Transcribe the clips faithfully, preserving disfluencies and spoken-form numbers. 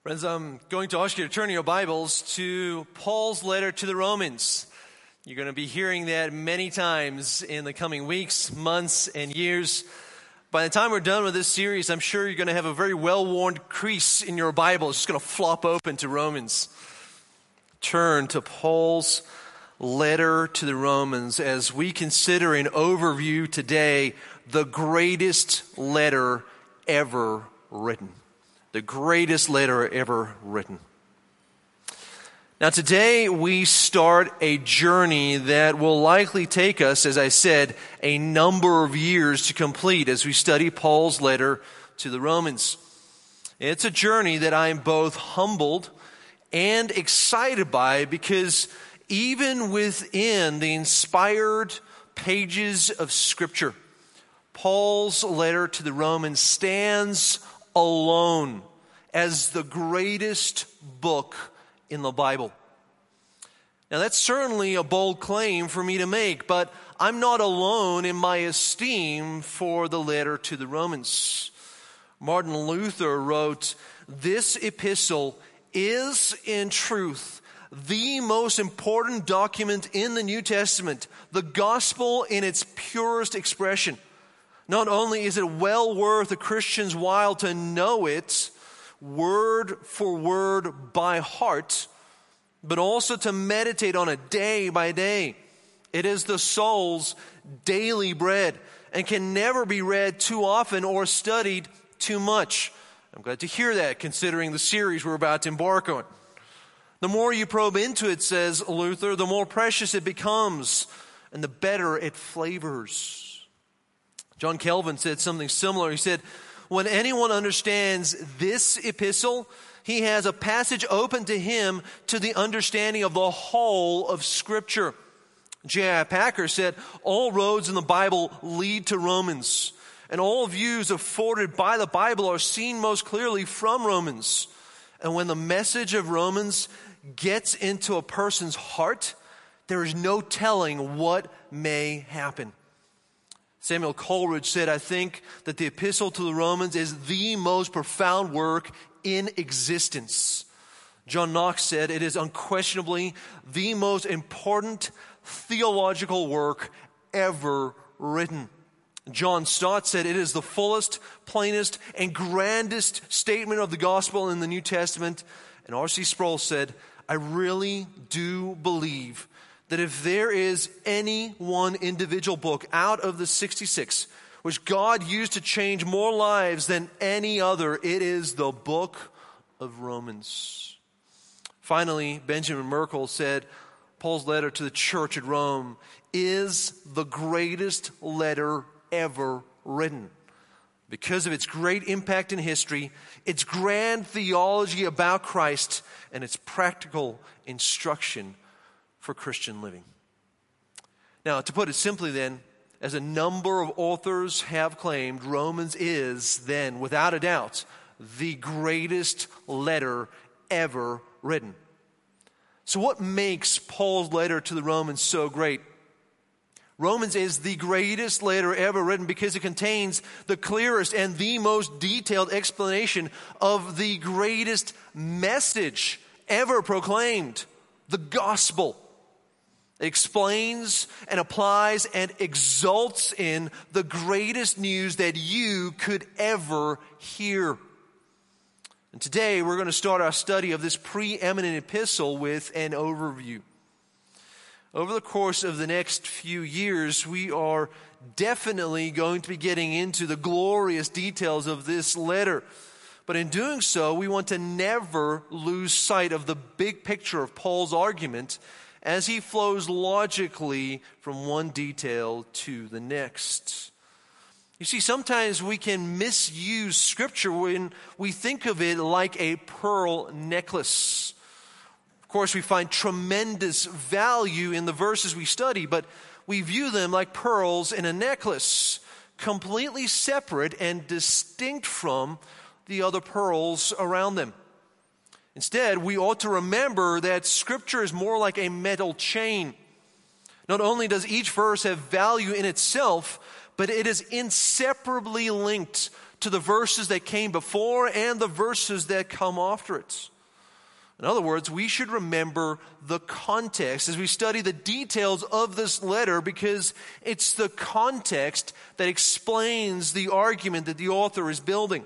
Friends, I'm going to ask you to turn your Bibles to Paul's letter to the Romans. You're going to be hearing that many times in the coming weeks, months, and years. By the time we're done with this series, I'm sure you're going to have a very well-worn crease in your Bible. It's just going to flop open to Romans. Turn to Paul's letter to the Romans as we consider an overview today, the greatest letter ever written. The greatest letter ever written. Now today we start a journey that will likely take us, as I said, a number of years to complete as we study Paul's letter to the Romans. It's a journey that I am both humbled and excited by because even within the inspired pages of Scripture, Paul's letter to the Romans stands alone as the greatest book in the Bible. Now that's certainly a bold claim for me to make, but I'm not alone in my esteem for the letter to the Romans. Martin Luther wrote, "This epistle is in truth the most important document in the New Testament, the gospel in its purest expression. Not only is it well worth a Christian's while to know it word for word by heart, but also to meditate on it day by day. It is the soul's daily bread and can never be read too often or studied too much." I'm glad to hear that, considering the series we're about to embark on. The more you probe into it, says Luther, the more precious it becomes and the better it flavors. John Calvin said something similar. He said, "When anyone understands this epistle, he has a passage open to him to the understanding of the whole of Scripture." J I Packer said, "All roads in the Bible lead to Romans, and all views afforded by the Bible are seen most clearly from Romans. And when the message of Romans gets into a person's heart, there is no telling what may happen." Samuel Coleridge said, "I think that the epistle to the Romans is the most profound work in existence." John Knox said, "It is unquestionably the most important theological work ever written." John Stott said, "It is the fullest, plainest, and grandest statement of the gospel in the New Testament." And R C Sproul said, "I really do believe that if there is any one individual book out of the sixty-six which God used to change more lives than any other, it is the book of Romans." Finally, Benjamin Merkel said, Paul's letter to the church at Rome is the greatest letter ever written because of its great impact in history, its grand theology about Christ, and its practical instruction for Christian living. Now, to put it simply then, as a number of authors have claimed, Romans is then, without a doubt, the greatest letter ever written. So what makes Paul's letter to the Romans so great? Romans is the greatest letter ever written because it contains the clearest and the most detailed explanation of the greatest message ever proclaimed, the gospel. It explains and applies and exalts in the greatest news that you could ever hear. And today we're going to start our study of this preeminent epistle with an overview. Over the course of the next few years, we are definitely going to be getting into the glorious details of this letter. But in doing so, we want to never lose sight of the big picture of Paul's argument as he flows logically from one detail to the next. You see, sometimes we can misuse Scripture when we think of it like a pearl necklace. Of course, we find tremendous value in the verses we study, but we view them like pearls in a necklace, completely separate and distinct from the other pearls around them. Instead, we ought to remember that Scripture is more like a metal chain. Not only does each verse have value in itself, but it is inseparably linked to the verses that came before and the verses that come after it. In other words, we should remember the context as we study the details of this letter, because it's the context that explains the argument that the author is building.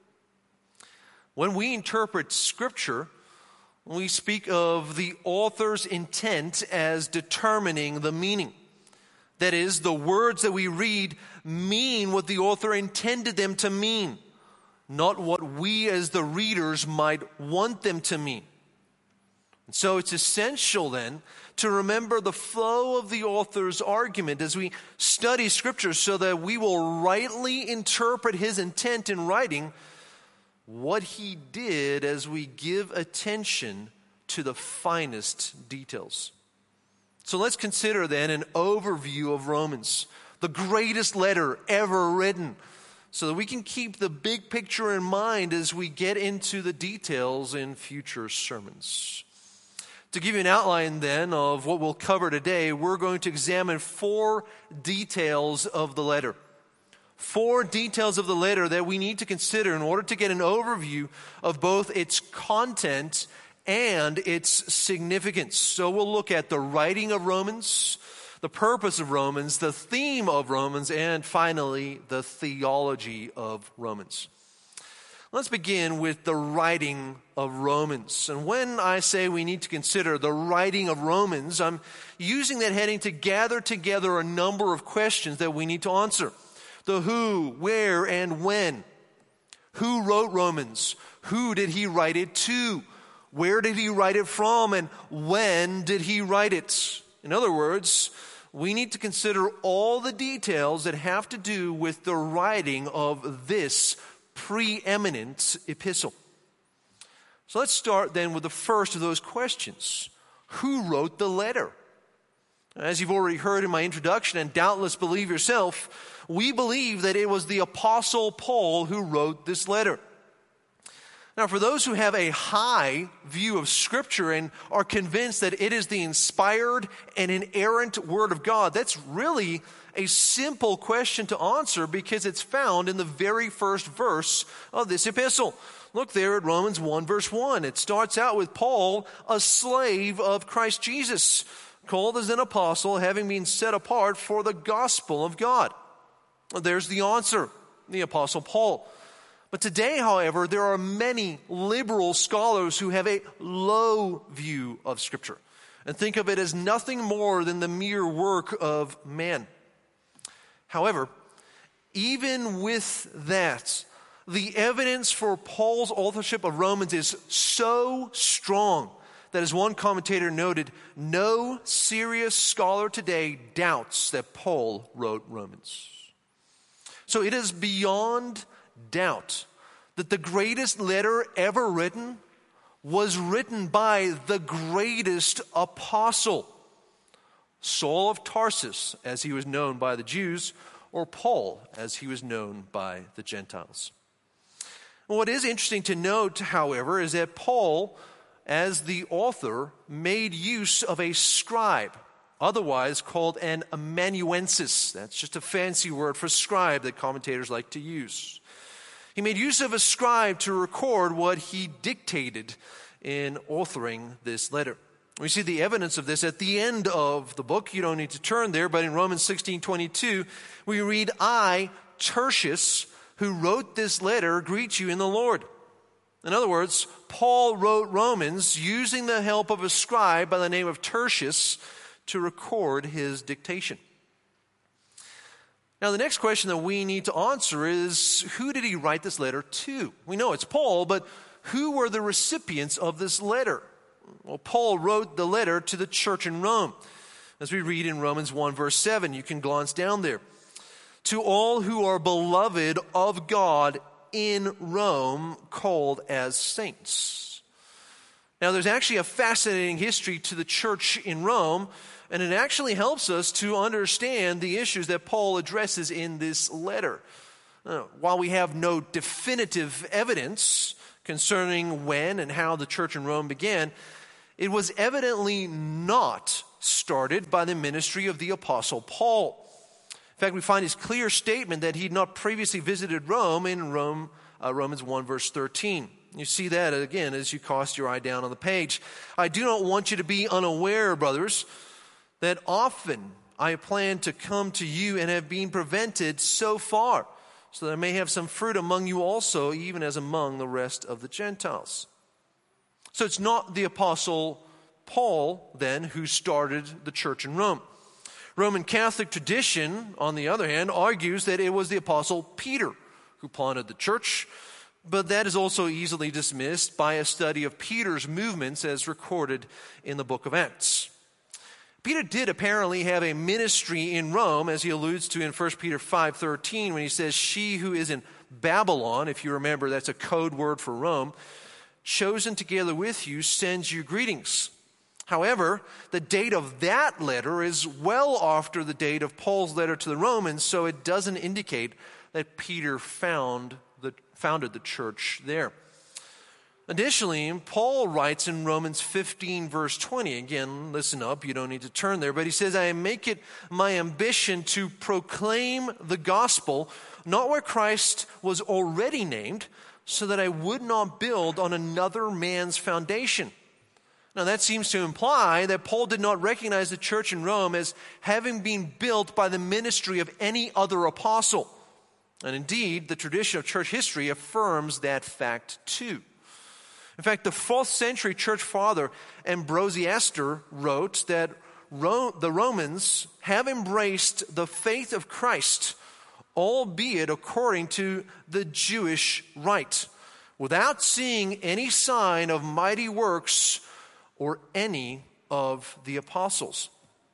When we interpret Scripture, we speak of the author's intent as determining the meaning. That is, the words that we read mean what the author intended them to mean, not what we as the readers might want them to mean. And so it's essential then to remember the flow of the author's argument as we study Scripture, so that we will rightly interpret his intent in writing what he did as we give attention to the finest details. So let's consider then an overview of Romans, the greatest letter ever written, so that we can keep the big picture in mind as we get into the details in future sermons. To give you an outline then of what we'll cover today, we're going to examine four details of the letter. Four details of the letter that we need to consider in order to get an overview of both its content and its significance. So we'll look at the writing of Romans, the purpose of Romans, the theme of Romans, and finally, the theology of Romans. Let's begin with the writing of Romans. And when I say we need to consider the writing of Romans, I'm using that heading to gather together a number of questions that we need to answer. The who, where, and when. Who wrote Romans? Who did he write it to? Where did he write it from? And when did he write it? In other words, we need to consider all the details that have to do with the writing of this preeminent epistle. So let's start then with the first of those questions. Who wrote the letter? As you've already heard in my introduction, and doubtless believe yourself, we believe that it was the Apostle Paul who wrote this letter. Now, for those who have a high view of Scripture and are convinced that it is the inspired and inerrant Word of God, that's really a simple question to answer, because it's found in the very first verse of this epistle. Look there at Romans one verse one. It starts out with Paul, a slave of Christ Jesus, called as an apostle, having been set apart for the gospel of God. There's the answer, the Apostle Paul. But today, however, there are many liberal scholars who have a low view of Scripture and think of it as nothing more than the mere work of man. However, even with that, the evidence for Paul's authorship of Romans is so strong that, as one commentator noted, no serious scholar today doubts that Paul wrote Romans. So it is beyond doubt that the greatest letter ever written was written by the greatest apostle, Saul of Tarsus, as he was known by the Jews, or Paul, as he was known by the Gentiles. What is interesting to note, however, is that Paul, as the author, made use of a scribe, otherwise called an amanuensis. That's just a fancy word for scribe that commentators like to use. He made use of a scribe to record what he dictated in authoring this letter. We see the evidence of this at the end of the book. You don't need to turn there, but in Romans sixteen twenty-two, we read, I, Tertius, who wrote this letter, greet you in the Lord. In other words, Paul wrote Romans using the help of a scribe by the name of Tertius to record his dictation. Now, the next question that we need to answer is, who did he write this letter to? We know it's Paul, but who were the recipients of this letter? Well, Paul wrote the letter to the church in Rome. As we read in Romans one verse seven, you can glance down there. To all who are beloved of God in Rome, called as saints. Now, there's actually a fascinating history to the church in Rome, and it actually helps us to understand the issues that Paul addresses in this letter. Uh, while we have no definitive evidence concerning when and how the church in Rome began, it was evidently not started by the ministry of the Apostle Paul. In fact, we find his clear statement that he had not previously visited Rome in Rome, uh, Romans one, verse thirteen. You see that again as you cast your eye down on the page. I do not want you to be unaware, brothers, that often I plan to come to you and have been prevented so far, so that I may have some fruit among you also, even as among the rest of the Gentiles. So it's not the Apostle Paul, then, who started the church in Rome. Roman Catholic tradition, on the other hand, argues that it was the Apostle Peter who planted the church, but that is also easily dismissed by a study of Peter's movements as recorded in the book of Acts. Peter did apparently have a ministry in Rome, as he alludes to in First Peter five thirteen, when he says, she who is in Babylon, if you remember, that's a code word for Rome, chosen together with you, sends you greetings. However, the date of that letter is well after the date of Paul's letter to the Romans, so it doesn't indicate that Peter found the, founded the church there. Additionally, Paul writes in Romans fifteen, verse twenty, again, listen up, you don't need to turn there, but he says, I make it my ambition to proclaim the gospel, not where Christ was already named, so that I would not build on another man's foundation. Now that seems to imply that Paul did not recognize the church in Rome as having been built by the ministry of any other apostle. And indeed, the tradition of church history affirms that fact too. In fact, the fourth century church father Ambrosiaster wrote that Ro- the Romans have embraced the faith of Christ, albeit according to the Jewish rite, without seeing any sign of mighty works or any of the apostles.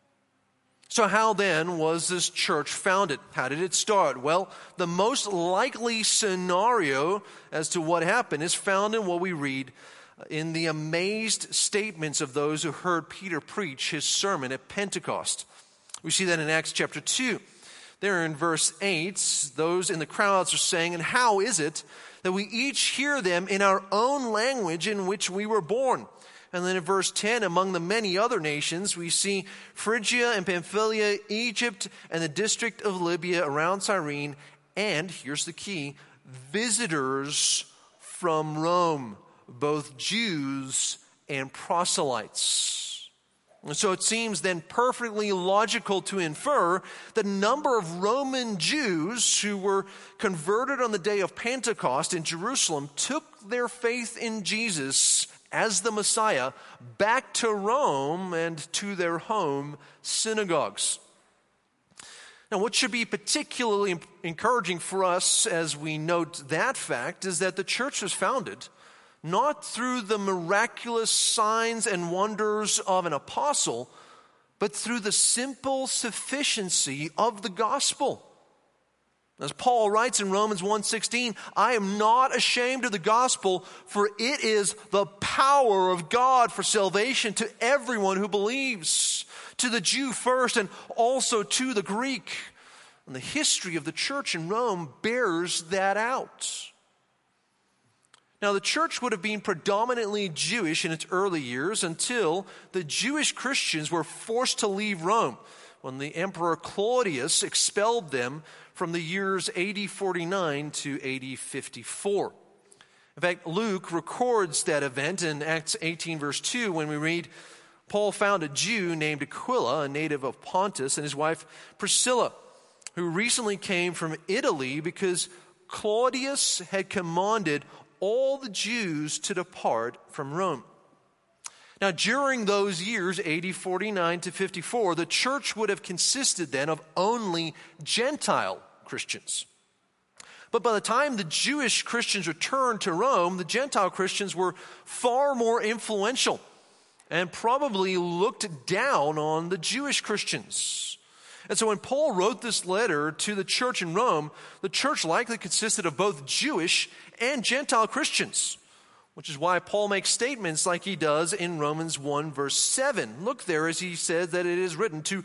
So how then was this church founded? How did it start? Well, the most likely scenario as to what happened is found in what we read in the amazed statements of those who heard Peter preach his sermon at Pentecost. We see that in Acts chapter two. There in verse eight, those in the crowds are saying, and how is it that we each hear them in our own language in which we were born? And then in verse ten, among the many other nations, we see Phrygia and Pamphylia, Egypt, and the district of Libya around Cyrene, and, here's the key, visitors from Rome, both Jews and proselytes. And so it seems then perfectly logical to infer that a number of Roman Jews who were converted on the day of Pentecost in Jerusalem took their faith in Jesus as the Messiah back to Rome and to their home synagogues. Now, what should be particularly encouraging for us as we note that fact is that the church was founded not through the miraculous signs and wonders of an apostle, but through the simple sufficiency of the gospel. As Paul writes in Romans one sixteen, I am not ashamed of the gospel, for it is the power of God for salvation to everyone who believes, to the Jew first and also to the Greek. And the history of the church in Rome bears that out. Now, the church would have been predominantly Jewish in its early years until the Jewish Christians were forced to leave Rome when the Emperor Claudius expelled them from the years A D forty-nine to A D fifty-four. In fact, Luke records that event in Acts eighteen, verse two, when we read, Paul found a Jew named Aquila, a native of Pontus, and his wife Priscilla, who recently came from Italy because Claudius had commanded all the Jews to depart from Rome. Now, during those years, A D forty-nine to fifty-four, the church would have consisted then of only Gentile Christians. But by the time the Jewish Christians returned to Rome, the Gentile Christians were far more influential and probably looked down on the Jewish Christians. And so when Paul wrote this letter to the church in Rome, the church likely consisted of both Jewish and Gentile Christians, which is why Paul makes statements like he does in Romans one, verse seven. Look there as he says that it is written to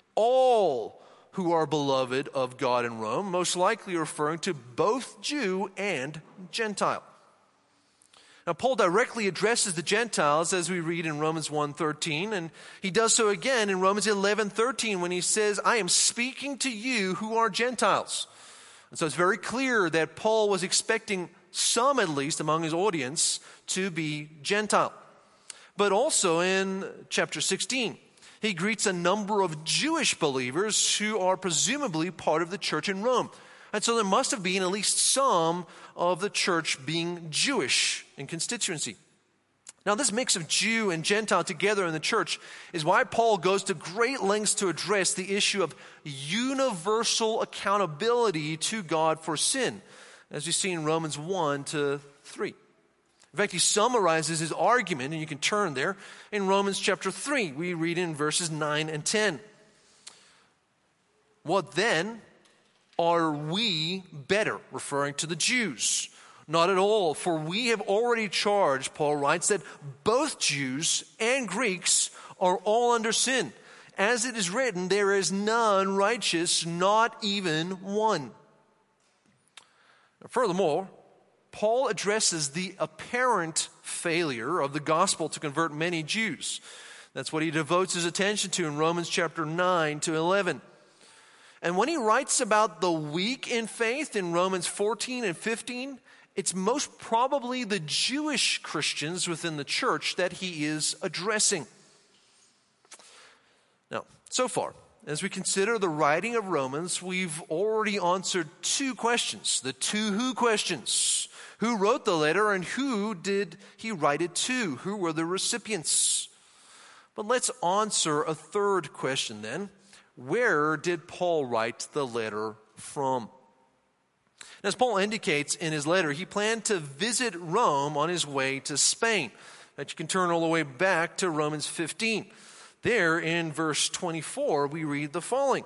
all who are beloved of God in Rome, most likely referring to both Jew and Gentile. Now, Paul directly addresses the Gentiles as we read in Romans one thirteen, and he does so again in Romans eleven thirteen when he says, I am speaking to you who are Gentiles. And so it's very clear that Paul was expecting some, at least, among his audience to be Gentile. But also in chapter sixteen, he greets a number of Jewish believers who are presumably part of the church in Rome. And so there must have been at least some of the church being Jewish in constituency. Now, this mix of Jew and Gentile together in the church is why Paul goes to great lengths to address the issue of universal accountability to God for sin, as you see in Romans one to three. In fact, he summarizes his argument, and you can turn there, in Romans chapter three. We read in verses nine and ten. What then? Are we better? Referring to the Jews. Not at all, for we have already charged, Paul writes, that both Jews and Greeks are all under sin. As it is written, there is none righteous, not even one. Furthermore, Paul addresses the apparent failure of the gospel to convert many Jews. That's what he devotes his attention to in Romans chapter nine to eleven. And when he writes about the weak in faith in Romans fourteen and fifteen, it's most probably the Jewish Christians within the church that he is addressing. Now, so far, as we consider the writing of Romans, we've already answered two questions, the two who questions. Who wrote the letter and who did he write it to? Who were the recipients? But let's answer a third question then. Where did Paul write the letter from? As Paul indicates in his letter, he planned to visit Rome on his way to Spain. That you can turn all the way back to Romans fifteen. There in verse twenty-four, we read the following.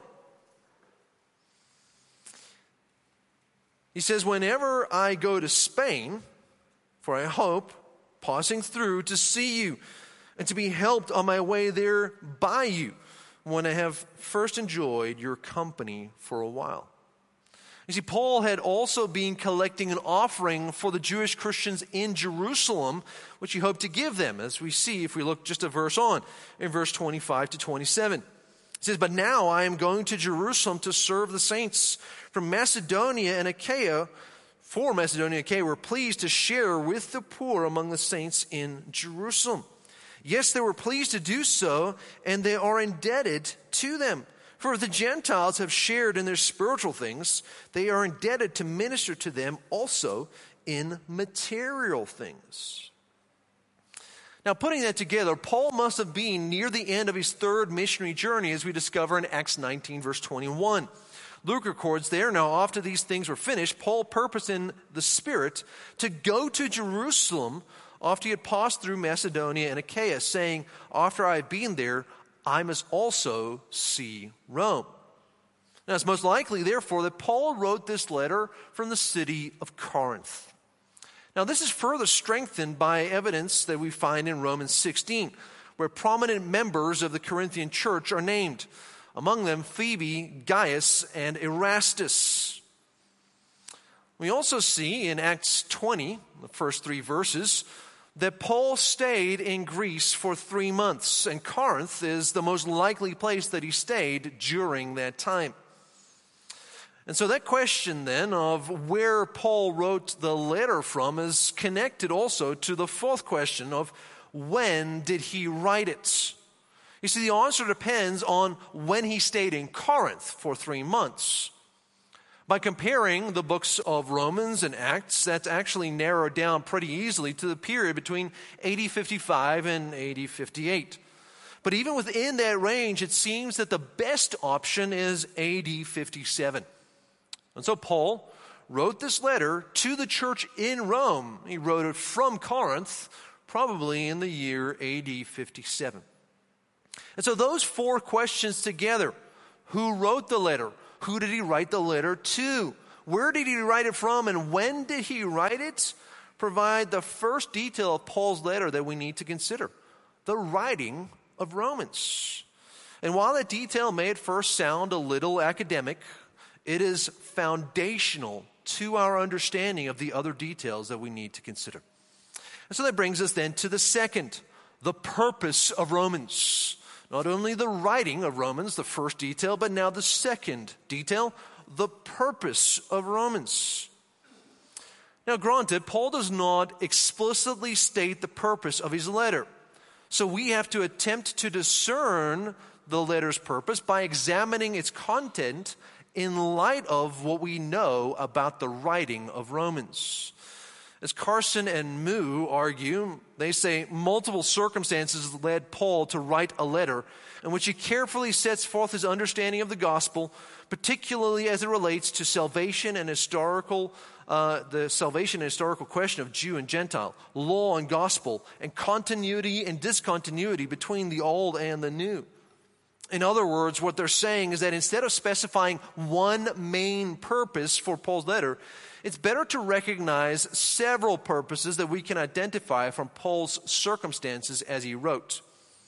He says, whenever I go to Spain, for I hope, passing through to see you, and to be helped on my way there by you, when I have first enjoyed your company for a while. You see, Paul had also been collecting an offering for the Jewish Christians in Jerusalem, which he hoped to give them, as we see if we look just a verse on, in verse twenty-five to twenty-seven. It says, but now I am going to Jerusalem to serve the saints. From Macedonia and Achaia, for Macedonia and Achaia were pleased to share with the poor among the saints in Jerusalem. Yes, they were pleased to do so, and they are indebted to them. For if the Gentiles have shared in their spiritual things, they are indebted to minister to them also in material things. Now, putting that together, Paul must have been near the end of his third missionary journey, as we discover in Acts nineteen, verse twenty-one. Luke records there, now after these things were finished, Paul purposed in the Spirit to go to Jerusalem after he had passed through Macedonia and Achaia, saying, after I have been there, I must also see Rome. Now, it's most likely, therefore, that Paul wrote this letter from the city of Corinth. Now, this is further strengthened by evidence that we find in Romans sixteen, where prominent members of the Corinthian church are named. Among them, Phoebe, Gaius, and Erastus. We also see in Acts twenty, the first three verses, that Paul stayed in Greece for three months, and Corinth is the most likely place that he stayed during that time. And so that question then of where Paul wrote the letter from is connected also to the fourth question of when did he write it? You see, the answer depends on when he stayed in Corinth for three months. By comparing the books of Romans and Acts, that's actually narrowed down pretty easily to the period between A D fifty-five and A D fifty-eight. But even within that range, it seems that the best option is A D fifty-seven. And so Paul wrote this letter to the church in Rome. He wrote it from Corinth, probably in the year A D fifty-seven. And so those four questions together, who wrote the letter? Who did he write the letter to? Where did he write it from? And when did he write it? Provide the first detail of Paul's letter that we need to consider. The writing of Romans. And while that detail may at first sound a little academic, it is foundational to our understanding of the other details that we need to consider. And so that brings us then to the second, the purpose of Romans. Not only the writing of Romans, the first detail, but now the second detail, the purpose of Romans. Now, granted, Paul does not explicitly state the purpose of his letter. So we have to attempt to discern the letter's purpose by examining its content in light of what we know about the writing of Romans. As Carson and Moo argue, they say multiple circumstances led Paul to write a letter in which he carefully sets forth his understanding of the gospel, particularly as it relates to salvation and historical, uh, the salvation and historical question of Jew and Gentile, law and gospel, and continuity and discontinuity between the old and the new. In other words, what they're saying is that instead of specifying one main purpose for Paul's letter, it's better to recognize several purposes that we can identify from Paul's circumstances as he wrote.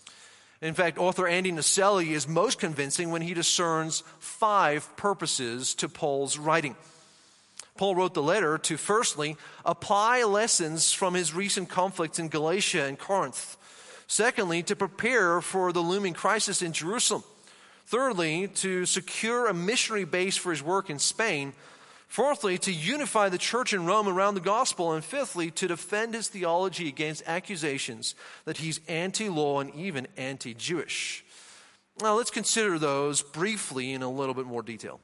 In fact, author Andy Naselli is most convincing when he discerns five purposes to Paul's writing. Paul wrote the letter to, firstly, apply lessons from his recent conflicts in Galatia and Corinth. Secondly, to prepare for the looming crisis in Jerusalem. Thirdly, to secure a missionary base for his work in Spain. Fourthly, to unify the church in Rome around the gospel. And fifthly, to defend his theology against accusations that he's anti-law and even anti-Jewish. Now, let's consider those briefly in a little bit more detail.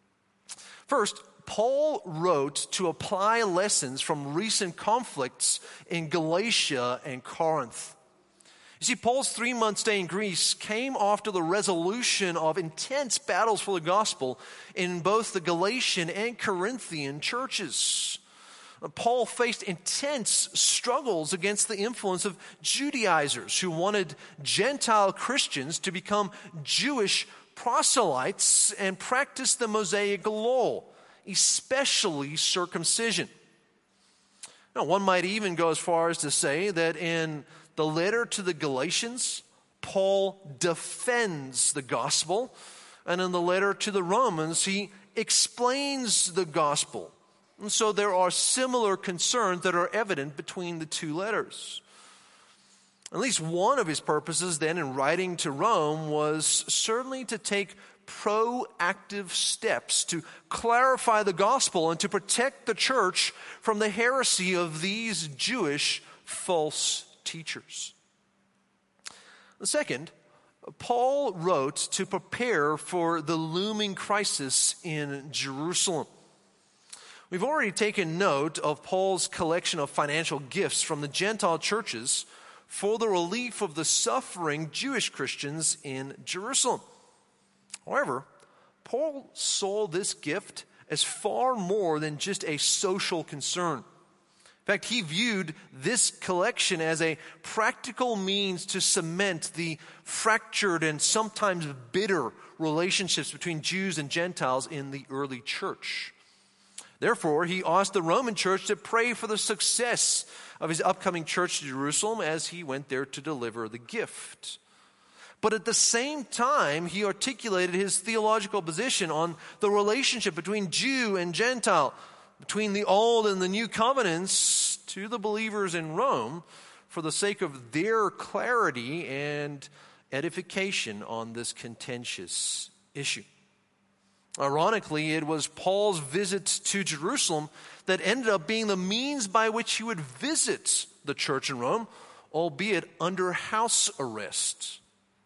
First, Paul wrote to apply lessons from recent conflicts in Galatia and Corinth. You see, Paul's three-month stay in Greece came after the resolution of intense battles for the gospel in both the Galatian and Corinthian churches. Paul faced intense struggles against the influence of Judaizers who wanted Gentile Christians to become Jewish proselytes and practice the Mosaic law, especially circumcision. Now, one might even go as far as to say that in the letter to the Galatians, Paul defends the gospel, and in the letter to the Romans, he explains the gospel. And so there are similar concerns that are evident between the two letters. At least one of his purposes then in writing to Rome was certainly to take proactive steps to clarify the gospel and to protect the church from the heresy of these Jewish false teachers. The second, Paul wrote to prepare for the looming crisis in Jerusalem. We've already taken note of Paul's collection of financial gifts from the Gentile churches for the relief of the suffering Jewish Christians in Jerusalem. However, Paul saw this gift as far more than just a social concern. In fact, he viewed this collection as a practical means to cement the fractured and sometimes bitter relationships between Jews and Gentiles in the early church. Therefore, he asked the Roman church to pray for the success of his upcoming church to Jerusalem as he went there to deliver the gift. But at the same time, he articulated his theological position on the relationship between Jew and Gentile, between the old and the new covenants to the believers in Rome for the sake of their clarity and edification on this contentious issue. Ironically, it was Paul's visit to Jerusalem that ended up being the means by which he would visit the church in Rome, albeit under house arrest.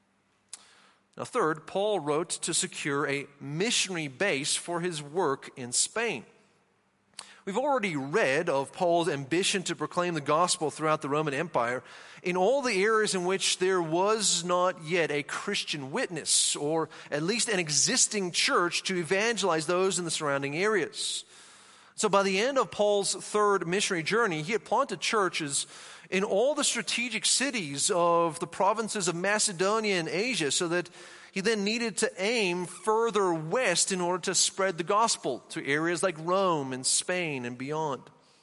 Now, third, Paul wrote to secure a missionary base for his work in Spain. We've already read of Paul's ambition to proclaim the gospel throughout the Roman Empire in all the areas in which there was not yet a Christian witness, or at least an existing church to evangelize those in the surrounding areas. So by the end of Paul's third missionary journey, he had planted churches in all the strategic cities of the provinces of Macedonia and Asia, so that he then needed to aim further west in order to spread the gospel to areas like Rome and Spain and beyond.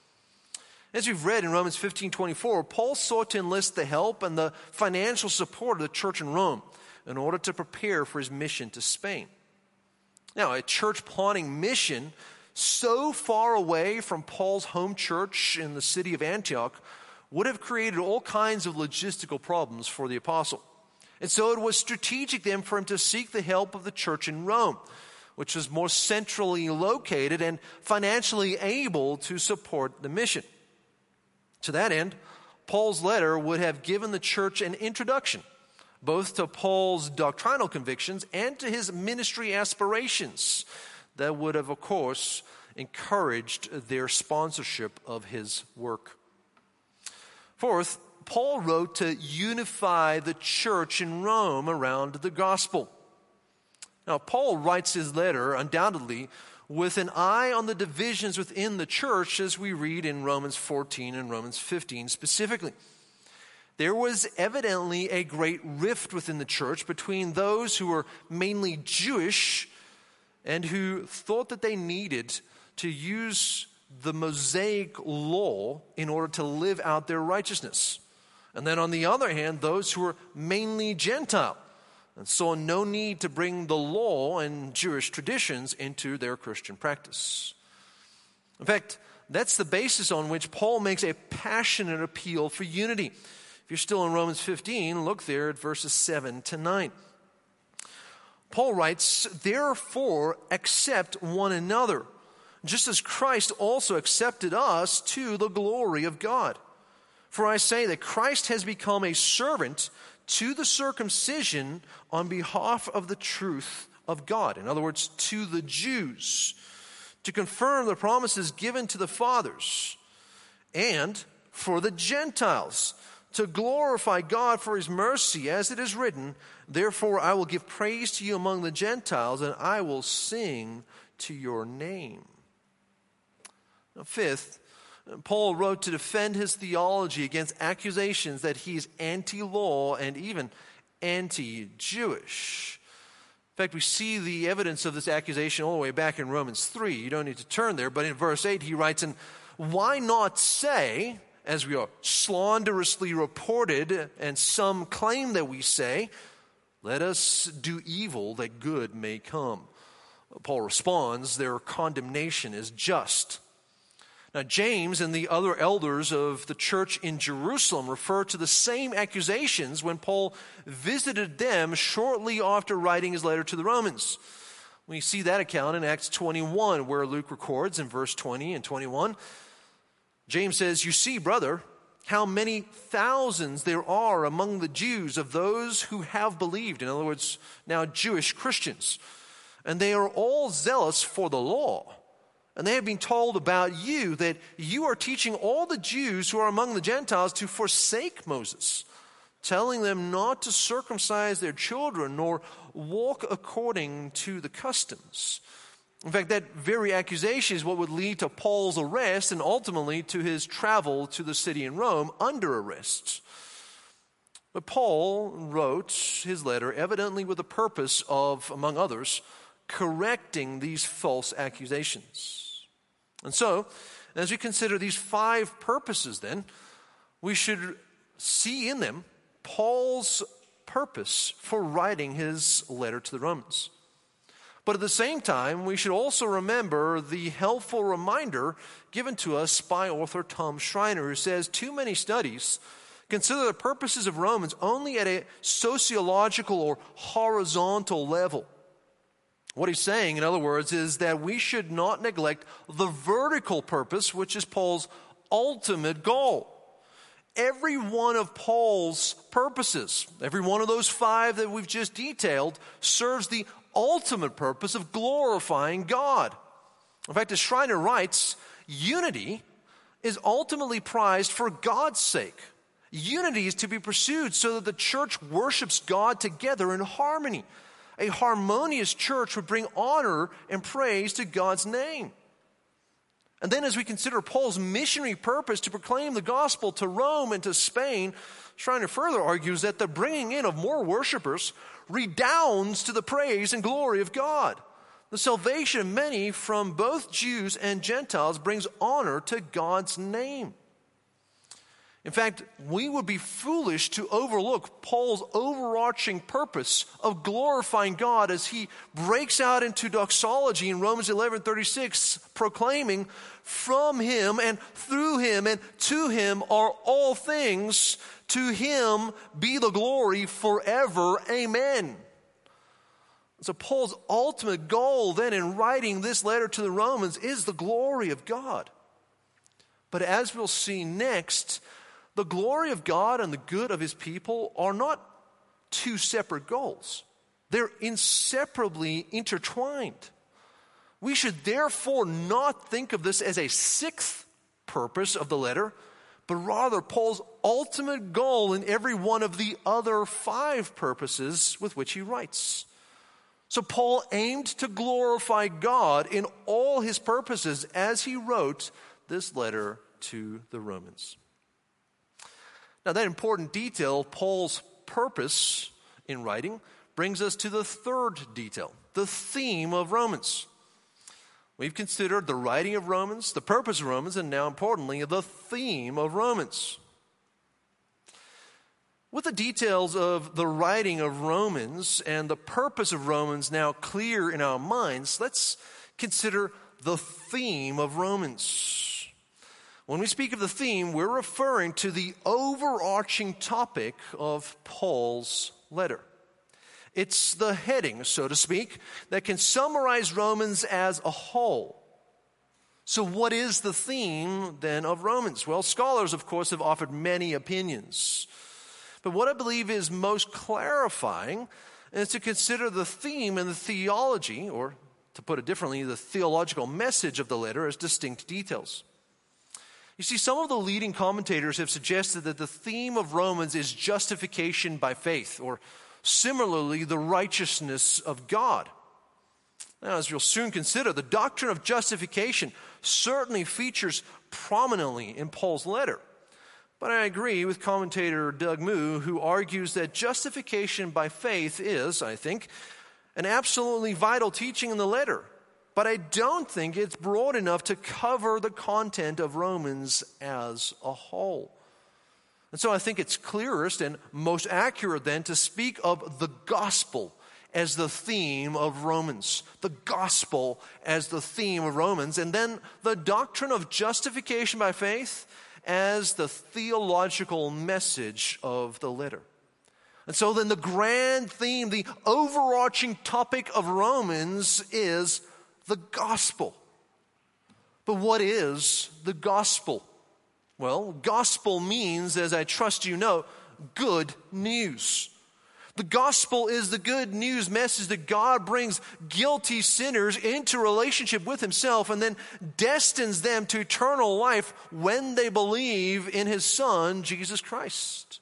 As we've read in Romans fifteen twenty-four, Paul sought to enlist the help and the financial support of the church in Rome in order to prepare for his mission to Spain. Now, a church planting mission so far away from Paul's home church in the city of Antioch would have created all kinds of logistical problems for the apostle. And so it was strategic then for him to seek the help of the church in Rome, which was more centrally located and financially able to support the mission. To that end, Paul's letter would have given the church an introduction, both to Paul's doctrinal convictions and to his ministry aspirations that would have, of course, encouraged their sponsorship of his work. Fourth, Paul wrote to unify the church in Rome around the gospel. Now, Paul writes his letter undoubtedly with an eye on the divisions within the church, as we read in Romans fourteen and Romans fifteen specifically. There was evidently a great rift within the church between those who were mainly Jewish and who thought that they needed to use the Mosaic law in order to live out their righteousness. And then on the other hand, those who were mainly Gentile and saw no need to bring the law and Jewish traditions into their Christian practice. In fact, that's the basis on which Paul makes a passionate appeal for unity. If you're still in Romans fifteen, look there at verses seven to nine. Paul writes, "Therefore accept one another, just as Christ also accepted us to the glory of God. For I say that Christ has become a servant to the circumcision on behalf of the truth of God." In other words, to the Jews, to confirm the promises given to the fathers, and for the Gentiles, to glorify God for his mercy, as it is written, "Therefore I will give praise to you among the Gentiles, and I will sing to your name." Now, fifth, Paul wrote to defend his theology against accusations that he is anti-law and even anti-Jewish. In fact, we see the evidence of this accusation all the way back in Romans three. You don't need to turn there, but in verse eight he writes, "And why not say, as we are slanderously reported, and some claim that we say, let us do evil that good may come?" Paul responds, their condemnation is just. Now, James and the other elders of the church in Jerusalem refer to the same accusations when Paul visited them shortly after writing his letter to the Romans. We see that account in Acts twenty-one, where Luke records in verse twenty and twenty-one. James says, "You see, brother, how many thousands there are among the Jews of those who have believed." In other words, now Jewish Christians. "And they are all zealous for the law. And they have been told about you that you are teaching all the Jews who are among the Gentiles to forsake Moses, telling them not to circumcise their children nor walk according to the customs." In fact, that very accusation is what would lead to Paul's arrest and ultimately to his travel to the city in Rome under arrest. But Paul wrote his letter evidently with the purpose of, among others, correcting these false accusations. And so, as we consider these five purposes then, we should see in them Paul's purpose for writing his letter to the Romans. But at the same time, we should also remember the helpful reminder given to us by author Tom Schreiner, who says too many studies consider the purposes of Romans only at a sociological or horizontal level. What he's saying, in other words, is that we should not neglect the vertical purpose, which is Paul's ultimate goal. Every one of Paul's purposes, every one of those five that we've just detailed, serves the ultimate purpose of glorifying God. In fact, as Schreiner writes, unity is ultimately prized for God's sake. Unity is to be pursued so that the church worships God together in harmony. A harmonious church would bring honor and praise to God's name. And then as we consider Paul's missionary purpose to proclaim the gospel to Rome and to Spain, Schreiner further argues that the bringing in of more worshipers redounds to the praise and glory of God. The salvation of many from both Jews and Gentiles brings honor to God's name. In fact, we would be foolish to overlook Paul's overarching purpose of glorifying God as he breaks out into doxology in Romans eleven thirty-six, proclaiming, "From him and through him and to him are all things. To him be the glory forever. Amen." So Paul's ultimate goal then in writing this letter to the Romans is the glory of God. But as we'll see next, the glory of God and the good of his people are not two separate goals. They're inseparably intertwined. We should therefore not think of this as a sixth purpose of the letter, but rather Paul's ultimate goal in every one of the other five purposes with which he writes. So Paul aimed to glorify God in all his purposes as he wrote this letter to the Romans. Now, that important detail, Paul's purpose in writing, brings us to the third detail, the theme of Romans. We've considered the writing of Romans, the purpose of Romans, and now importantly, the theme of Romans. With the details of the writing of Romans and the purpose of Romans now clear in our minds, let's consider the theme of Romans. When we speak of the theme, we're referring to the overarching topic of Paul's letter. It's the heading, so to speak, that can summarize Romans as a whole. So what is the theme then of Romans? Well, scholars, of course, have offered many opinions. But what I believe is most clarifying is to consider the theme and the theology, or to put it differently, the theological message of the letter as distinct details. You see, some of the leading commentators have suggested that the theme of Romans is justification by faith, or similarly, the righteousness of God. Now, as you'll soon consider, the doctrine of justification certainly features prominently in Paul's letter. But I agree with commentator Doug Moo, who argues that justification by faith is, I think, an absolutely vital teaching in the letter. But I don't think it's broad enough to cover the content of Romans as a whole. And so I think it's clearest and most accurate then to speak of the gospel as the theme of Romans. The gospel as the theme of Romans. And then the doctrine of justification by faith as the theological message of the letter. And so then the grand theme, the overarching topic of Romans is the gospel. But what is the gospel? Well, gospel means, as I trust you know, good news. The gospel is the good news message that God brings guilty sinners into relationship with himself and then destines them to eternal life when they believe in his Son, Jesus Christ.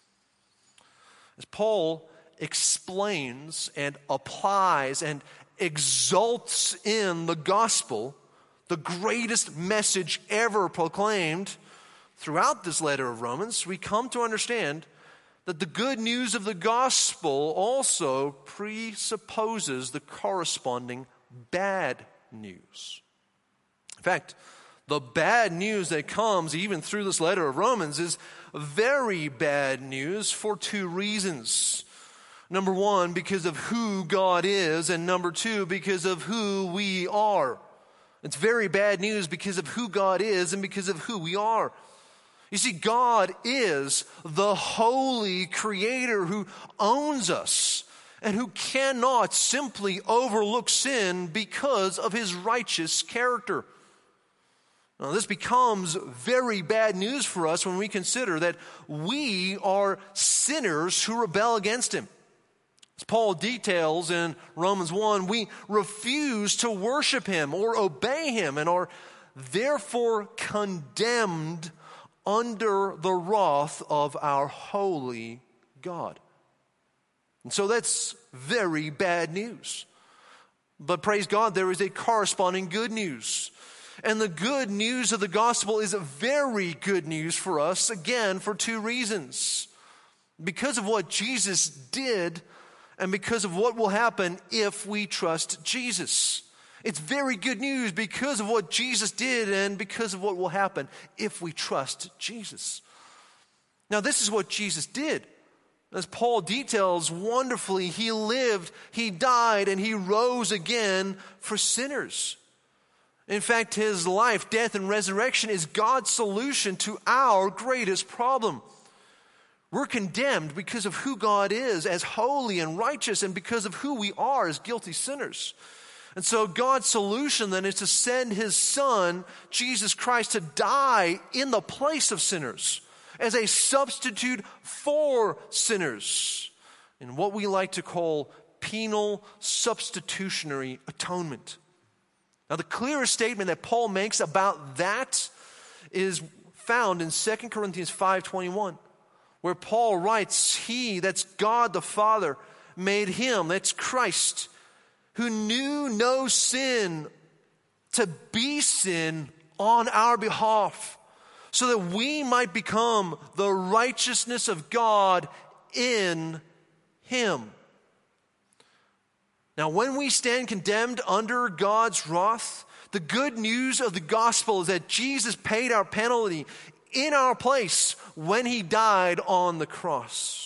As Paul explains and applies and exalts in the gospel, the greatest message ever proclaimed throughout this letter of Romans, we come to understand that the good news of the gospel also presupposes the corresponding bad news. In fact, the bad news that comes even through this letter of Romans is very bad news for two reasons. Number one, because of who God is, and number two, because of who we are. It's very bad news because of who God is and because of who we are. You see, God is the holy creator who owns us and who cannot simply overlook sin because of his righteous character. Now, this becomes very bad news for us when we consider that we are sinners who rebel against him. As Paul details in Romans one, we refuse to worship him or obey him and are therefore condemned under the wrath of our holy God. And so that's very bad news. But praise God, there is a corresponding good news. And the good news of the gospel is a very good news for us, again, for two reasons. Because of what Jesus did and because of what will happen if we trust Jesus. It's very good news because of what Jesus did and because of what will happen if we trust Jesus. Now, this is what Jesus did. As Paul details wonderfully, he lived, he died, and he rose again for sinners. In fact, his life, death, and resurrection is God's solution to our greatest problem. We're condemned because of who God is as holy and righteous, and because of who we are as guilty sinners. And so God's solution then is to send his Son, Jesus Christ, to die in the place of sinners, as a substitute for sinners, in what we like to call penal substitutionary atonement. Now, the clearest statement that Paul makes about that is found in Second Corinthians five twenty-one, where Paul writes, he, that's God the Father, made him, that's Christ, who knew no sin, to be sin on our behalf, so that we might become the righteousness of God in him. Now, when we stand condemned under God's wrath, the good news of the gospel is that Jesus paid our penalty in our place when he died on the cross.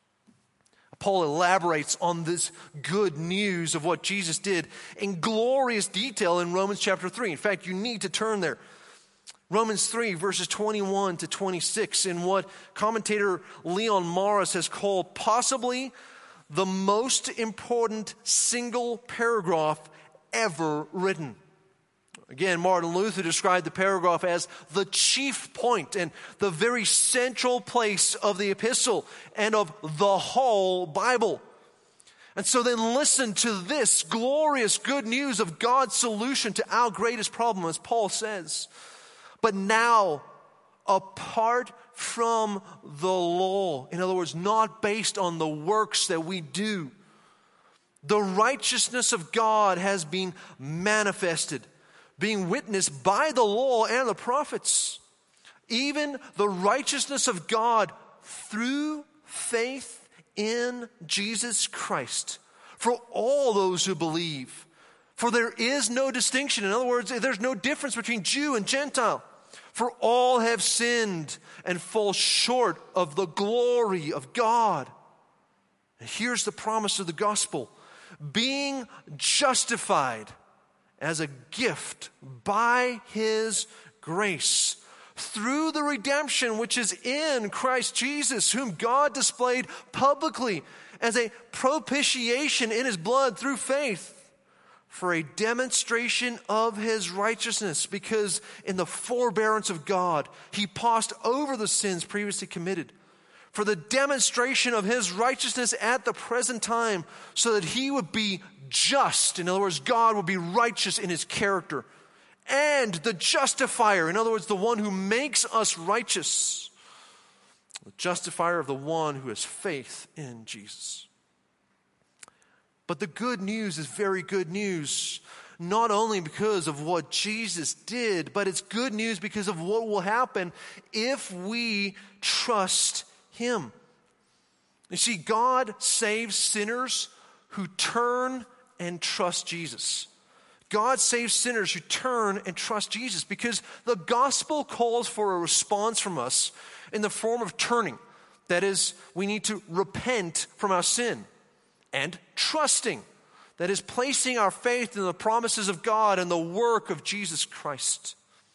Paul elaborates on this good news of what Jesus did in glorious detail in Romans chapter three. In fact, you need to turn there. Romans three, verses twenty-one to twenty-six, in what commentator Leon Morris has called possibly the most important single paragraph ever written. Again, Martin Luther described the paragraph as the chief point and the very central place of the epistle and of the whole Bible. And so then listen to this glorious good news of God's solution to our greatest problem, as Paul says. But now, apart from the law, in other words, not based on the works that we do, the righteousness of God has been manifested, being witnessed by the law and the prophets, even the righteousness of God through faith in Jesus Christ for all those who believe. For there is no distinction. In other words, there's no difference between Jew and Gentile. For all have sinned and fall short of the glory of God. And here's the promise of the gospel: being justified as a gift by his grace through the redemption which is in Christ Jesus, whom God displayed publicly as a propitiation in his blood through faith, for a demonstration of his righteousness, because in the forbearance of God he passed over the sins previously committed, for the demonstration of his righteousness at the present time, so that he would be just. In other words, God would be righteous in his character, and the justifier, in other words, the one who makes us righteous, the justifier of the one who has faith in Jesus. But the good news is very good news, not only because of what Jesus did, but it's good news because of what will happen if we trust him. You see, God saves sinners who turn and trust Jesus. God saves sinners who turn and trust Jesus, because the gospel calls for a response from us in the form of turning. That is, we need to repent from our sin. And trusting, that is, placing our faith in the promises of God and the work of Jesus Christ.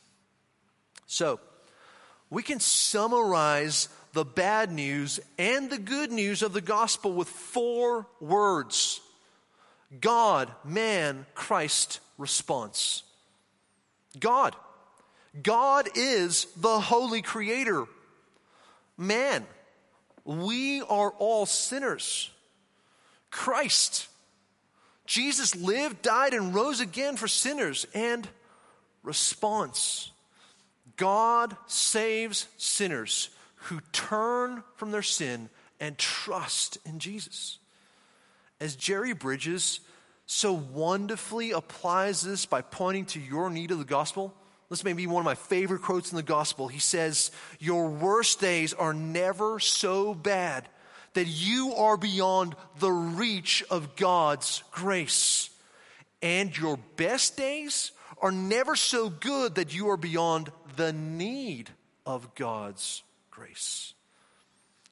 So, we can summarize the bad news and the good news of the gospel with four words: God, man, Christ, response. God. God is the holy creator. Man. We are all sinners. Christ. Jesus lived, died, and rose again for sinners. And response. God saves sinners who turn from their sin and trust in Jesus. As Jerry Bridges so wonderfully applies this by pointing to your need of the gospel, this may be one of my favorite quotes in the gospel. He says, "Your worst days are never so bad that you are beyond the reach of God's grace. And your best days are never so good that you are beyond the need of God's grace."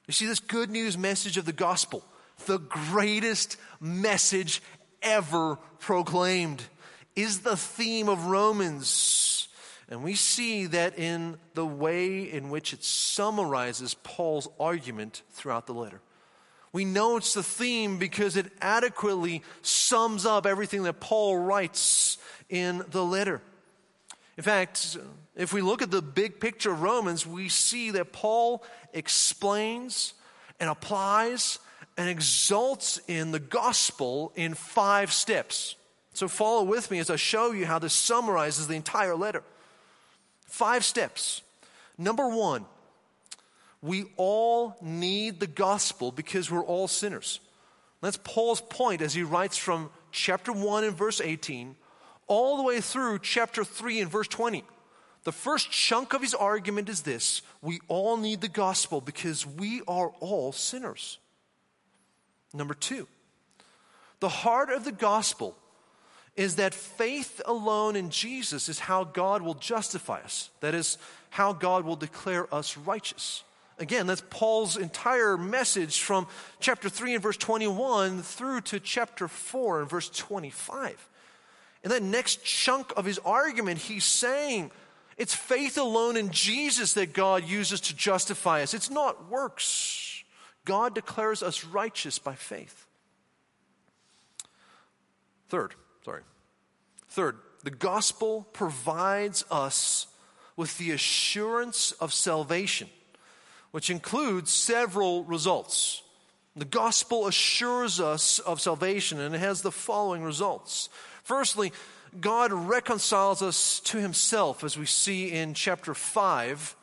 You see, this good news message of the gospel, the greatest message ever proclaimed, is the theme of Romans. And we see that in the way in which it summarizes Paul's argument throughout the letter. We know it's the theme because it adequately sums up everything that Paul writes in the letter. In fact, if we look at the big picture of Romans, we see that Paul explains and applies and exalts in the gospel in five steps. So follow with me as I show you how this summarizes the entire letter. Five steps. Number one, we all need the gospel because we're all sinners. That's Paul's point as he writes from chapter one and verse eighteen all the way through chapter three and verse twenty. The first chunk of his argument is this: we all need the gospel because we are all sinners. Number two, the heart of the gospel is that faith alone in Jesus is how God will justify us. That is how God will declare us righteous. Again, that's Paul's entire message from chapter three and verse twenty-one through to chapter four and verse twenty-five. In that next chunk of his argument, he's saying it's faith alone in Jesus that God uses to justify us. It's not works. God declares us righteous by faith. Third, sorry. Third, the gospel provides us with the assurance of salvation, which includes several results. The gospel assures us of salvation, and it has the following results. Firstly, God reconciles us to himself, as we see in chapter five.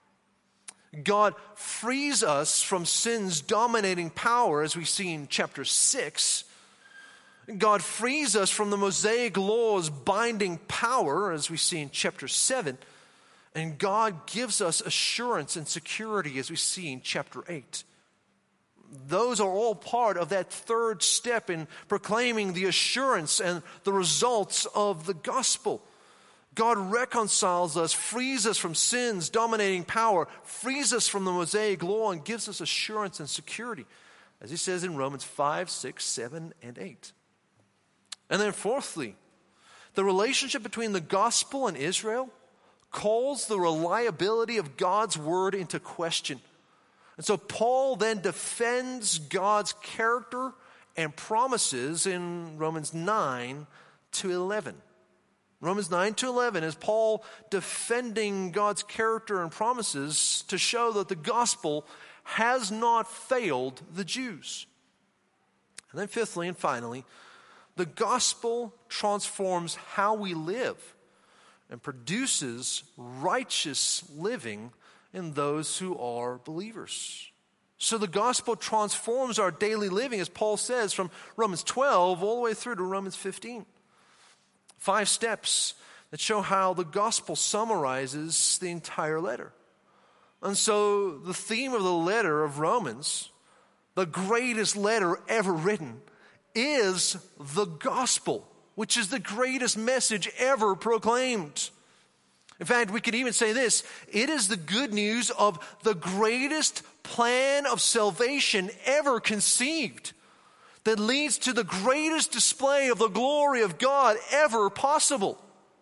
God frees us from sin's dominating power, as we see in chapter six. God frees us from the Mosaic law's binding power, as we see in chapter seven. And God gives us assurance and security, as we see in chapter eight. Those are all part of that third step in proclaiming the assurance and the results of the gospel. God reconciles us, frees us from sin's dominating power, frees us from the Mosaic law, and gives us assurance and security, as he says in Romans five, six, seven, and eight. And then fourthly, the relationship between the gospel and Israel calls the reliability of God's word into question. And so Paul then defends God's character and promises in Romans nine to eleven. Romans nine to eleven is Paul defending God's character and promises to show that the gospel has not failed the Jews. And then fifthly and finally, the gospel transforms how we live and produces righteous living in those who are believers. So the gospel transforms our daily living, as Paul says, from Romans twelve all the way through to Romans fifteen. Five steps that show how the gospel summarizes the entire letter. And so the theme of the letter of Romans, the greatest letter ever written, is the gospel, which is the greatest message ever proclaimed. In fact, we could even say this: it is the good news of the greatest plan of salvation ever conceived that leads to the greatest display of the glory of God ever possible.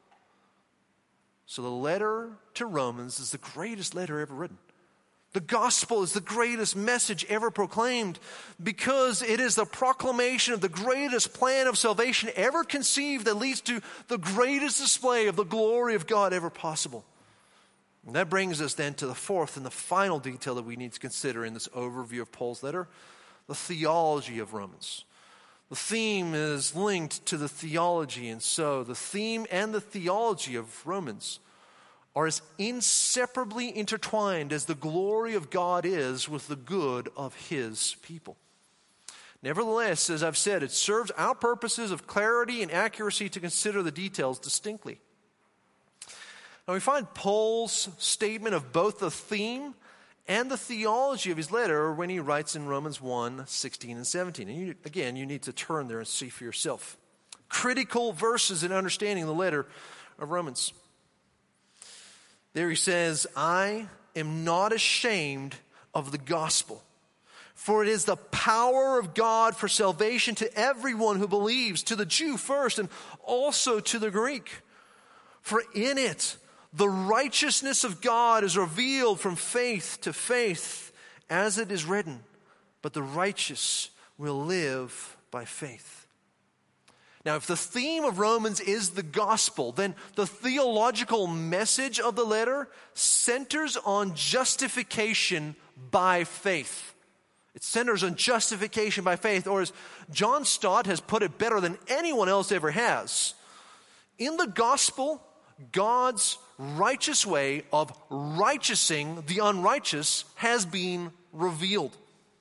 So the letter to Romans is the greatest letter ever written. The gospel is the greatest message ever proclaimed because it is the proclamation of the greatest plan of salvation ever conceived that leads to the greatest display of the glory of God ever possible. And that brings us then to the fourth and the final detail that we need to consider in this overview of Paul's letter: the theology of Romans. The theme is linked to the theology, and so the theme and the theology of Romans are as inseparably intertwined as the glory of God is with the good of his people. Nevertheless, as I've said, it serves our purposes of clarity and accuracy to consider the details distinctly. Now we find Paul's statement of both the theme and the theology of his letter when he writes in Romans one, sixteen and seventeen. And you, again, you need to turn there and see for yourself. Critical verses in understanding the letter of Romans. There he says, "I am not ashamed of the gospel." For it is the power of God for salvation to everyone who believes, to the Jew first and also to the Greek. For in it the righteousness of God is revealed from faith to faith, as it is written, but the righteous will live by faith. Now, if the theme of Romans is the gospel, then the theological message of the letter centers on justification by faith. It centers on justification by faith, or as John Stott has put it better than anyone else ever has, in the gospel, God's righteous way of righteousing the unrighteous has been revealed.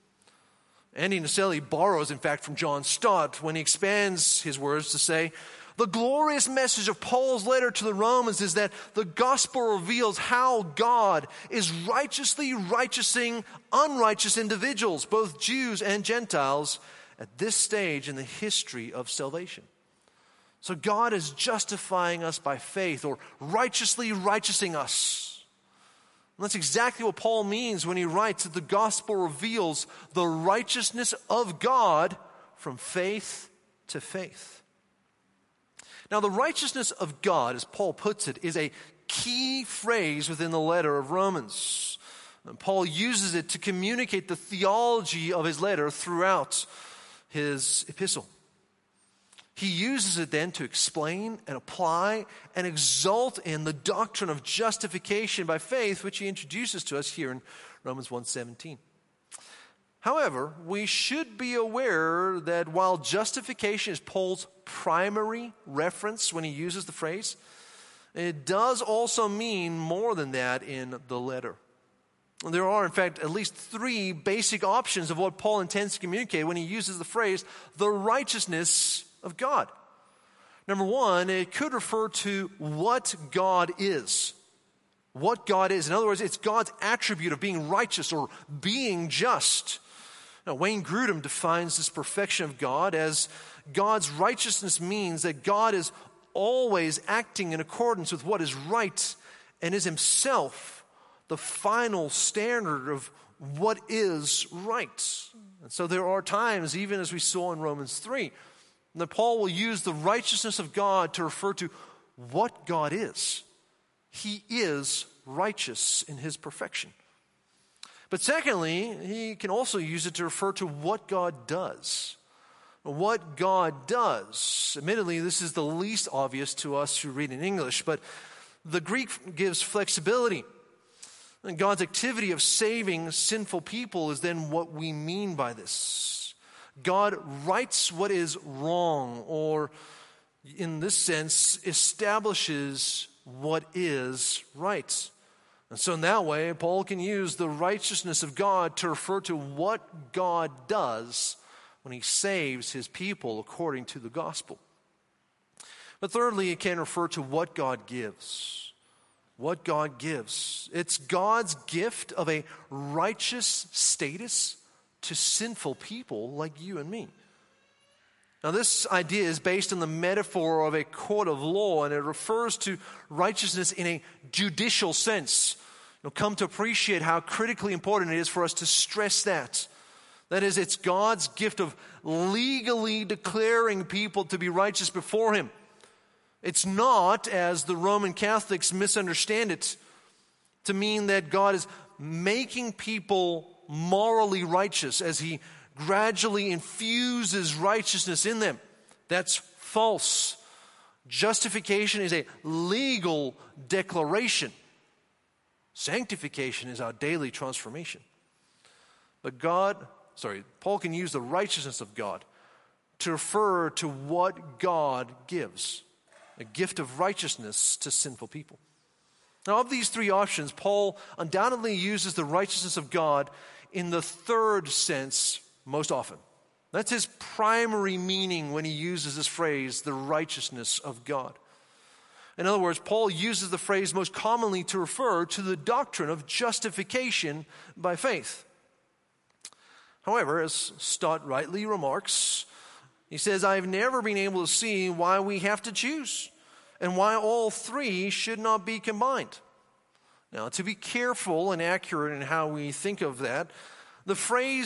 Andy Naselli borrows, in fact, from John Stott when he expands his words to say, the glorious message of Paul's letter to the Romans is that the gospel reveals how God is righteously righteousing unrighteous individuals, both Jews and Gentiles, at this stage in the history of salvation. So God is justifying us by faith, or righteously righteousing us. And that's exactly what Paul means when he writes that the gospel reveals the righteousness of God from faith to faith. Now, the righteousness of God, as Paul puts it, is a key phrase within the letter of Romans. And Paul uses it to communicate the theology of his letter throughout his epistle. He uses it then to explain and apply and exalt in the doctrine of justification by faith, which he introduces to us here in Romans one seventeen. However, we should be aware that while justification is Paul's primary reference when he uses the phrase, it does also mean more than that in the letter. There are, in fact, at least three basic options of what Paul intends to communicate when he uses the phrase, the righteousness of God. Number one, it could refer to what God is. What God is. In other words, it's God's attribute of being righteous or being just. Now, Wayne Grudem defines this perfection of God as God's righteousness means that God is always acting in accordance with what is right and is himself the final standard of what is right. And so there are times, even as we saw in Romans three, that Paul will use the righteousness of God to refer to what God is. He is righteous in his perfection. But secondly, he can also use it to refer to what God does. What God does. Admittedly, this is the least obvious to us who read in English, but the Greek gives flexibility. And God's activity of saving sinful people is then what we mean by this. God rights what is wrong, or in this sense, establishes what is right. And so in that way, Paul can use the righteousness of God to refer to what God does when he saves his people according to the gospel. But thirdly, it can refer to what God gives. What God gives. It's God's gift of a righteous status to sinful people like you and me. Now, this idea is based on the metaphor of a court of law, and it refers to righteousness in a judicial sense. You'll come to appreciate how critically important it is for us to stress that. That is, it's God's gift of legally declaring people to be righteous before him. It's not, as the Roman Catholics misunderstand it, to mean that God is making people morally righteous as he gradually infuses righteousness in them. That's false. Justification is a legal declaration. Sanctification is our daily transformation. But God, sorry, Paul can use the righteousness of God to refer to what God gives, a gift of righteousness to sinful people. Now, of these three options, Paul undoubtedly uses the righteousness of God in the third sense most often. That's his primary meaning when he uses this phrase, the righteousness of God. In other words, Paul uses the phrase most commonly to refer to the doctrine of justification by faith. However, as Stott rightly remarks, he says, I've never been able to see why we have to choose and why all three should not be combined. Now, to be careful and accurate in how we think of that, the phrase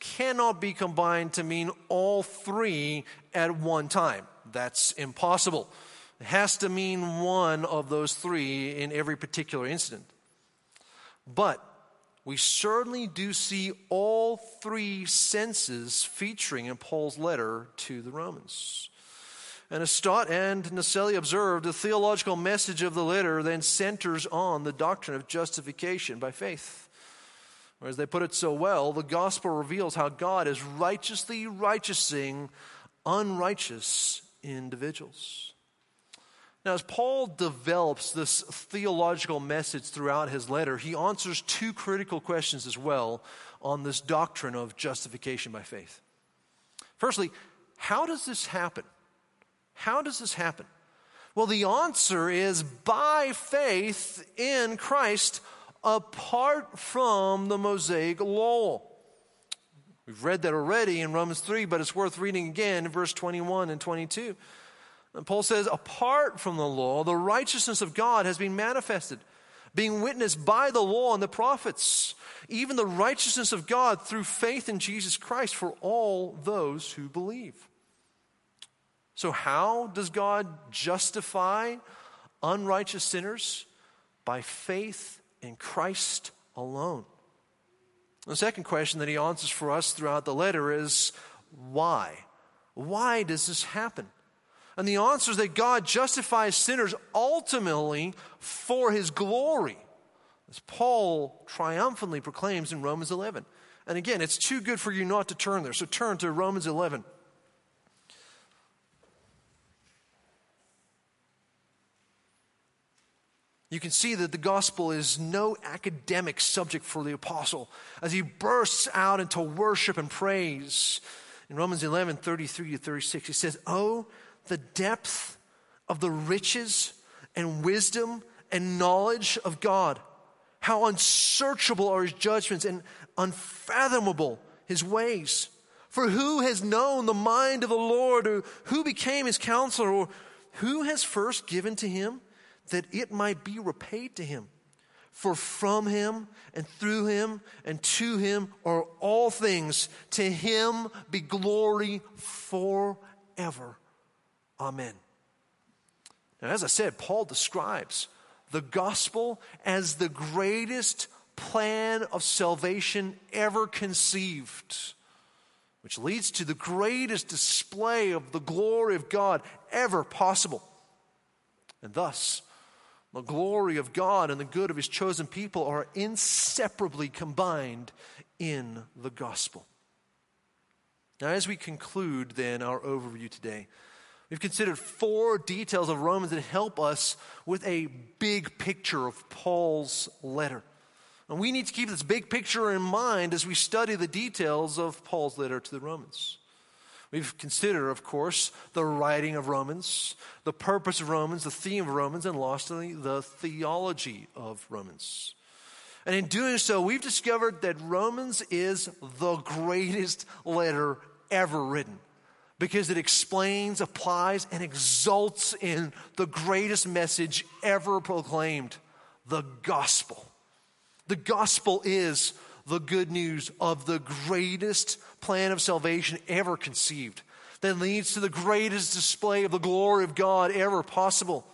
cannot be combined to mean all three at one time. That's impossible. It has to mean one of those three in every particular incident. But we certainly do see all three senses featuring in Paul's letter to the Romans. And as Stott and Naselli observed, the theological message of the letter then centers on the doctrine of justification by faith. Or as they put it so well, the gospel reveals how God is righteously righteousing unrighteous individuals. Now, as Paul develops this theological message throughout his letter, he answers two critical questions as well on this doctrine of justification by faith. Firstly, how does this happen? How does this happen? Well, the answer is by faith in Christ apart from the Mosaic law. We've read that already in Romans three, but it's worth reading again in verse twenty-one and twenty-two. And Paul says, apart from the law, the righteousness of God has been manifested, being witnessed by the law and the prophets, even the righteousness of God through faith in Jesus Christ for all those who believe. So how does God justify unrighteous sinners? By faith in Christ alone. The second question that he answers for us throughout the letter is, why? Why does this happen? And the answer is that God justifies sinners ultimately for his glory, as Paul triumphantly proclaims in Romans eleven. And again, it's too good for you not to turn there, so turn to Romans eleven. You can see that the gospel is no academic subject for the apostle as he bursts out into worship and praise. In Romans eleven, thirty-three to thirty-six, he says, "Oh, the depth of the riches and wisdom and knowledge of God. How unsearchable are his judgments and unfathomable his ways. For who has known the mind of the Lord, or who became his counselor, or who has first given to him that it might be repaid to him? For from him and through him and to him are all things. To him be glory forever. Amen." Now, as I said, Paul describes the gospel as the greatest plan of salvation ever conceived, which leads to the greatest display of the glory of God ever possible. And thus, the glory of God and the good of his chosen people are inseparably combined in the gospel. Now, as we conclude then our overview today, we've considered four details of Romans that help us with a big picture of Paul's letter. And we need to keep this big picture in mind as we study the details of Paul's letter to the Romans. We've considered, of course, the writing of Romans, the purpose of Romans, the theme of Romans, and lastly, the theology of Romans. And in doing so, we've discovered that Romans is the greatest letter ever written, because it explains, applies, and exalts in the greatest message ever proclaimed, the gospel. The gospel is the good news of the greatest plan of salvation ever conceived, that leads to the greatest display of the glory of God ever possible.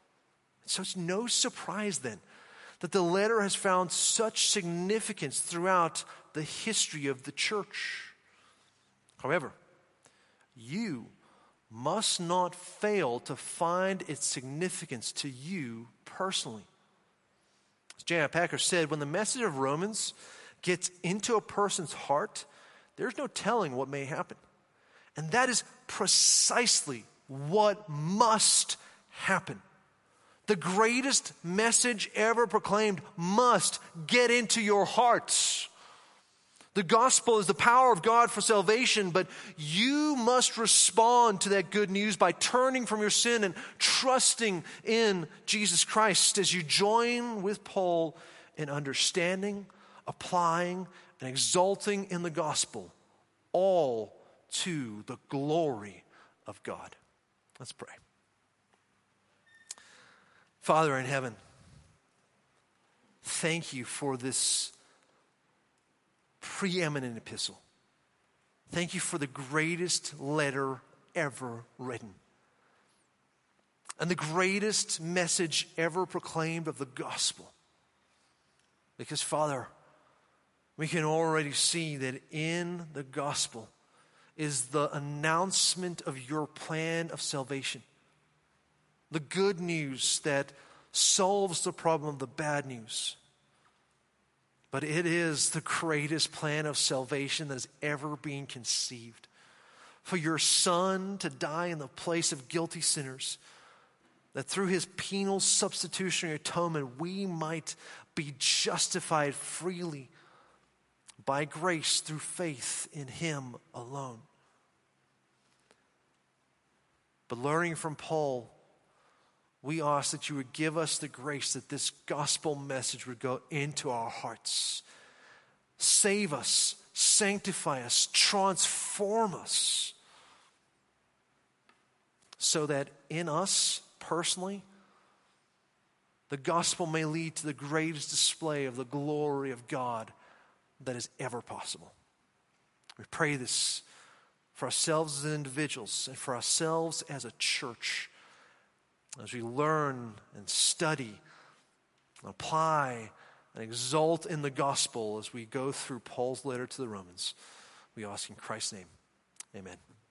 So it's no surprise then that the letter has found such significance throughout the history of the church. However, you must not fail to find its significance to you personally. As J I Packer said, when the message of Romans gets into a person's heart, there's no telling what may happen. And that is precisely what must happen. The greatest message ever proclaimed must get into your hearts. The gospel is the power of God for salvation, but you must respond to that good news by turning from your sin and trusting in Jesus Christ as you join with Paul in understanding, applying, and exalting in the gospel, all to the glory of God. Let's pray. Father in heaven, thank you for this preeminent epistle. Thank you for the greatest letter ever written. And the greatest message ever proclaimed of the gospel. Because, Father, we can already see that in the gospel is the announcement of your plan of salvation. The good news that solves the problem of the bad news. But it is the greatest plan of salvation that has ever been conceived. For your Son to die in the place of guilty sinners, that through his penal substitutionary atonement we might be justified freely by grace through faith in him alone. But learning from Paul, we ask that you would give us the grace that this gospel message would go into our hearts. Save us, sanctify us, transform us, so that in us personally, the gospel may lead to the greatest display of the glory of God that is ever possible. We pray this for ourselves as individuals and for ourselves as a church, as we learn and study, and apply and exalt in the gospel as we go through Paul's letter to the Romans. We ask in Christ's name, amen.